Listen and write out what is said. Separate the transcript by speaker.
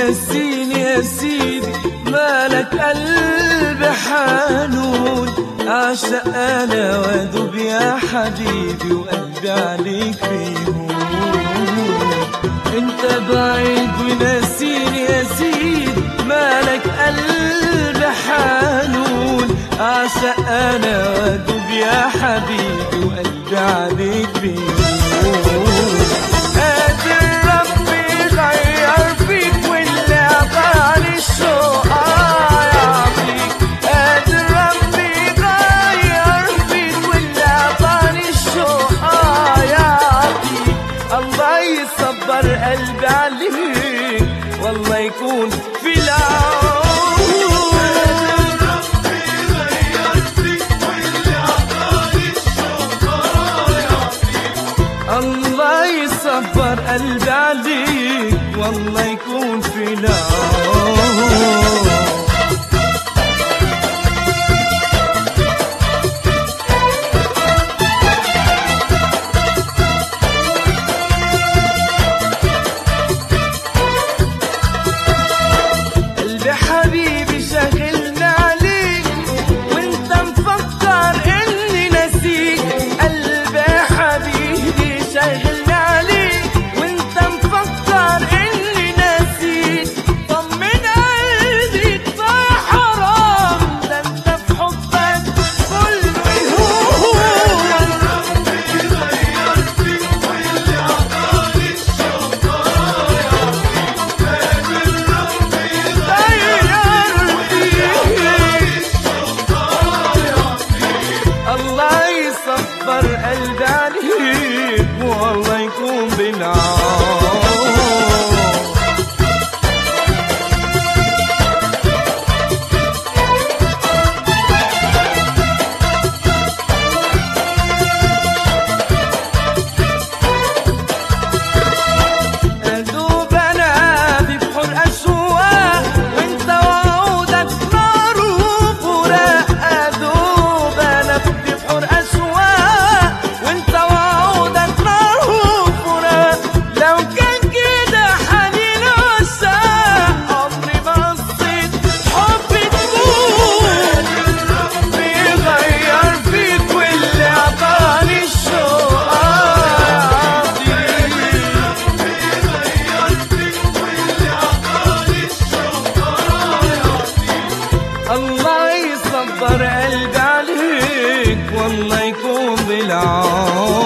Speaker 1: ونسيني يا سيدي، مالك قلبي حنون، أعشق أنا وأدوب يا حبيبي، وقلبي عليك بيهون. أنت بعيد ونسيني يا سيدي، مالك قلبي حنون، أعشق أنا وأدوب يا حبيبي، وقلبي عليك بيهون. قلبي عليك والله يكون في العون. الله يصبر قلبي عليك والله يكون في العون. حبيبي شاغلني عليك وانت مفكر اني نسيك، قلبي حبيبي شاغلني عليك وانت مفكر اني نسيك. طمن قلبي كفاية حرام، ده انت في حبك كله يهون. ربي غير فيك واللي عطاني الشوق صبر قلبي عليك والله يكون بالعون. أدوب أنا ببحر أشواق وأنت وعودك نار وفراق، أدوب أنا ببحر أشواق وانت وعودك نار وفراق. لو كان كده حنين وشاق عمري ما قصيت حبي تكون. ربي غير فيك واللي عطاني الشوق ربي غير فيك واللي عطاني الشوق. الله يصبر قلبي عليك والله يكون بالعون.